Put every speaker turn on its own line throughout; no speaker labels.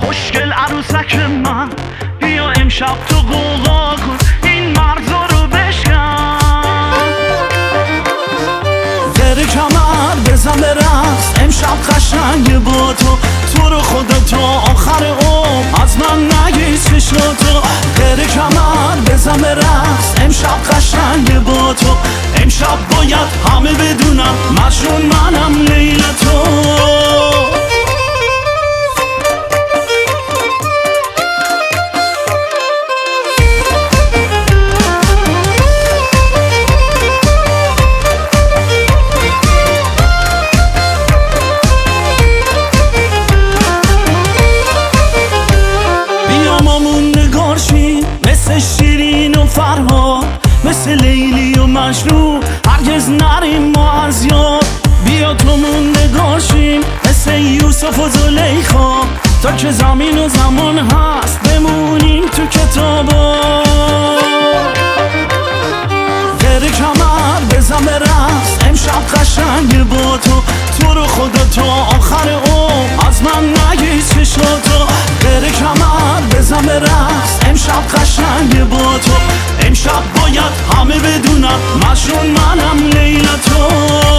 خوشگل عروسک من، بیا امشب تو قوقا کن، این مرزا رو بشکن. غیر کمر بزن به رقص، امشب قشنگه با تو، تو رو خدا تا آخر عمر از من نگیز چشاتو. غیر کمر بزن به رقص، امشب قشنگه با تو، امشب باید همه بدونم مجنون منم لیل تو. مثل شیرین و فرهاد، مثل لیلی و مجنون، هرگز نریم ما از یاد. بیا تو موندگار شیم مثل یوسف و زلیخا، تا که زمین و زمان هست بمونیم تو کتابا. غیر کمر بزن به رقص، امشب قشنگه با تو، تو رو خدا تا آخر عمر از من نگیز چشاتو. غیر کمر بزن به رقص، امشب قشنگه با تو، امشب باید همه بدونم مجنون منم لیل تو.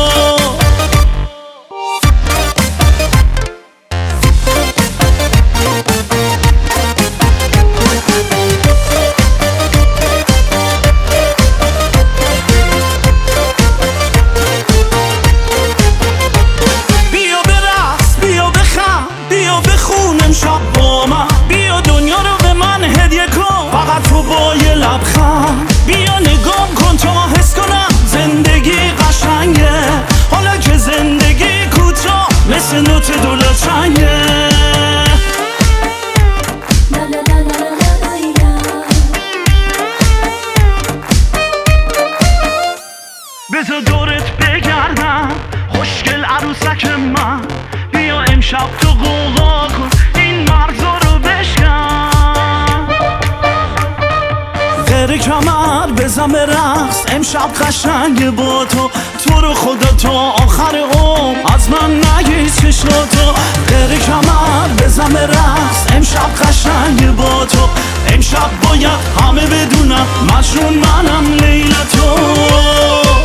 امشب با من بیا دنیا رو به من هدیه کن، فقط تو با یه لبخند. بیا نگام کن تا حس کنم زندگی قشنگه، حالا که زندگی کوتاه مثل نوت دولتنگه. بذار دورت بگردم خوشگل عروسک من، بیا امشب تو قوقا کن، این مرزا رو بشکن. غیر کمر بزن به رقص، امشب قشنگه با تو، تو رو خدا تا آخر عمر از من نگیز چشاتو. غیر کمر بزن به رقص، امشب قشنگه با تو، امشب باید همه بدونم مجنون منم لیل تو.